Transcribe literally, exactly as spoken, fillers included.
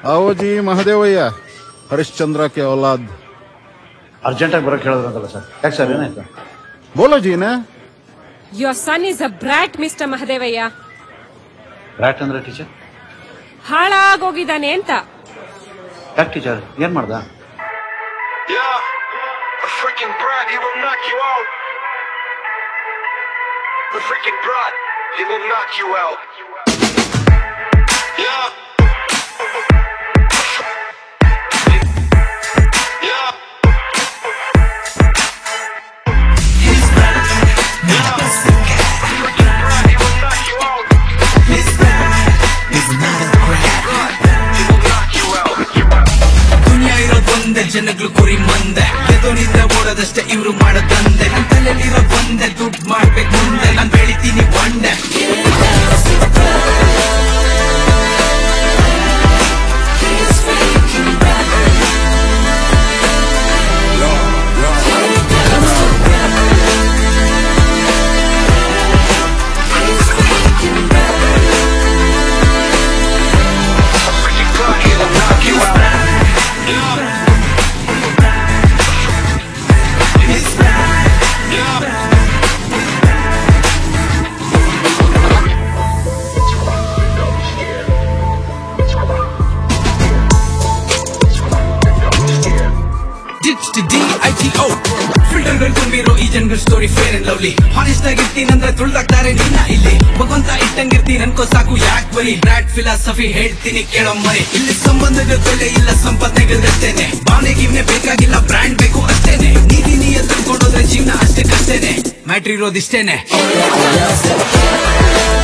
आओ जी महादेवಯ್ಯ हरिश्चंद्र के औलाद अर्जेंट आಗಿ ಬರಕ್ಕೆ ಹೇಳಿದ್ರಂತಲ್ಲ ಸರ್ ಯಾಕೆ ಸರ್ ಏನಾಯ್ತು बोलो जी ने Your son is a brat, Mister Mahadevaya. Brat ಅಂದ್ರೆ ಟೀಚರ್ ಹಾಳಾಗೋಗಿದ್ದಾನೆ ಅಂತ. ಯಾಕೆ ಟೀಚರ್ ಏನ್ ಮಾಡ್ದ Yeah, a freaking brat, he will knock you out. A freaking brat, he will knock you out. Yeah. Yeah. He's bad. Yeah. Freaking brat, he will knock you out. He's bad. He's not a brat. He will knock you out. ದುನಿಯಾ ಇರೋದು ಒಂದೇ ಜನಗಳು ಕುರಿ ಮಂದೆ ಎದುರಿದ್ದ ಓಡೋದಷ್ಟೇ ಇವ್ರು ಮಾಡೋದಂದೆ ನನ್ನ ತಲೆಯಲ್ಲಿರೋ ಒಂದೇ ದುಡ್ಡು ಮಾಡ್ಬೇಕು ಮುಂದೆ ನಾನು ಬೆಳಿತೀನಿ ಬಂಡೆ ತುಂಬಿರೋ ಈ ಜನಗಳ story fair and lovely honest ಆಗಿರ್ತೀನಂದ್ರೆ ತುಳ್ದಾಕ್ತಾರೆ ನಿನ್ನ ಇಲ್ಲಿ ಭಗವಂತ ಇಟ್ಟಂಗಿರ್ತೀನಿ ಅನ್ಕೋ ಸಾಕು ಯಾಕೆ ಬರೀ ಬ್ರಾಟ್ ಫಿಲಾಸಫಿ ಹೇಳ್ತೀನಿ ಕೇಳೋ ಮರಿ ಇಲ್ಲಿ ಸಂಬಂಧದ ಬೆಲೆ ಇಲ್ಲ ಸಂಪತ್ನೆಗಳಷ್ಟೇನೆ ಭಾವನೆಗಿವ್ನೆ ಬೇಕಾಗಿಲ್ಲ ಬ್ರ್ಯಾಂಡ್ ಬೇಕು ಅಷ್ಟೇನೆ ನೀತಿ ನೀಯ ತಂದ್ಕೊಂಡೋದ್ರೆ ಜೀವನ ಅಷ್ಟೇ ಕಷ್ಟೇನೆ ಮ್ಯಾಟ್ರ್ ಇರೋದಿಷ್ಟೇನೆ